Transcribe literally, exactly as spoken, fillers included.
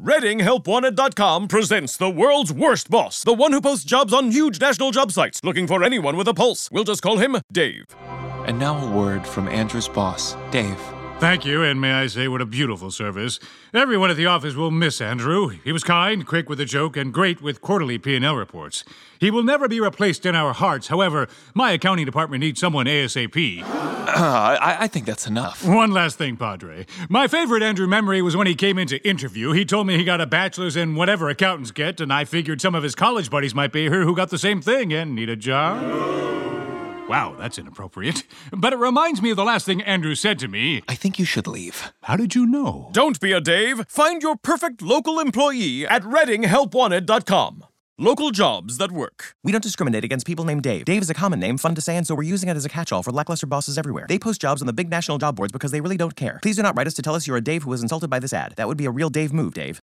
Redding Help Wanted dot com presents the world's worst boss, the one who posts jobs on huge national job sites, looking for anyone with a pulse. We'll just call him Dave. And now a word from Andrew's boss, Dave. Thank you, and may I say what a beautiful service. Everyone at the office will miss Andrew. He was kind, quick with a joke, and great with quarterly P and L reports. He will never be replaced in our hearts. However, my accounting department needs someone ASAP. Uh, I, I think that's enough. One last thing, Padre. My favorite Andrew memory was when he came in to interview. He told me he got a bachelor's in whatever accountants get, and I figured some of his college buddies might be here who got the same thing and need a job. Wow, that's inappropriate. But it reminds me of the last thing Andrew said to me. I think you should leave. How did you know? Don't be a Dave. Find your perfect local employee at Redding Help Wanted dot com. Local jobs that work. We don't discriminate against people named Dave. Dave is a common name, fun to say, and so we're using it as a catch-all for lackluster bosses everywhere. They post jobs on the big national job boards because they really don't care. Please do not write us to tell us you're a Dave who was insulted by this ad. That would be a real Dave move, Dave.